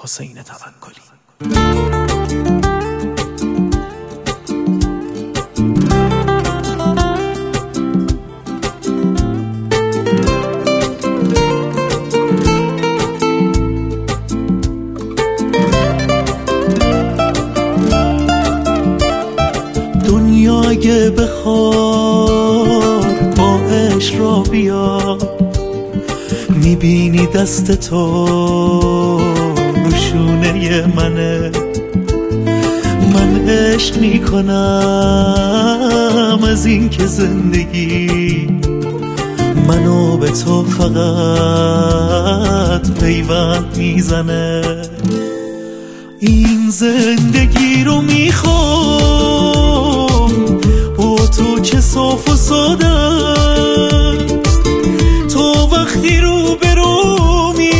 حسین توکلی. دنیا اگه بخواد با عشق را بیاد، میبینی دست تو روشونه منه. من عشق میکنم از این که زندگی منو به تو فقط پیوند میزنه. این زندگی رو میخوام با تو چه صاف و ساده، تو وقتی رو برومی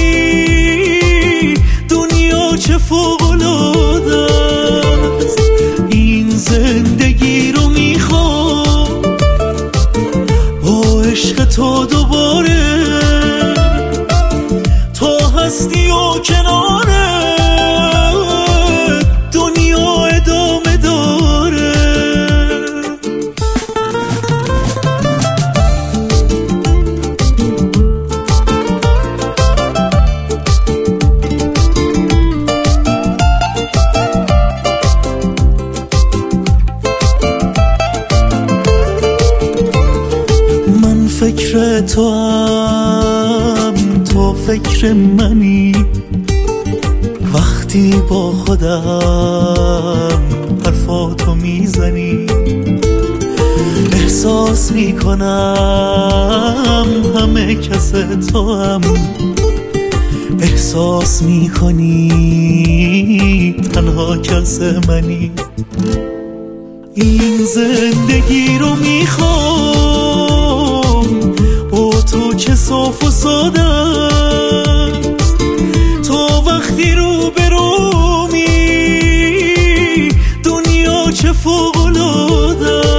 دنیا چه فوق‌العاده است. این زندگی رو میخوام با عشق تو دوباره، تا هستی و کناره دنیا ادامه داره. من فکر تو هم، تو فکر منی. وقتی با خودم حرفاتو میزنی احساس میکنم همه کس تو هم احساس میکنی تنها کس منی. این زندگی رو میخوام با تو چه صاف و ساده، تو وقتی رو برومی دنیا چه فوق‌العاده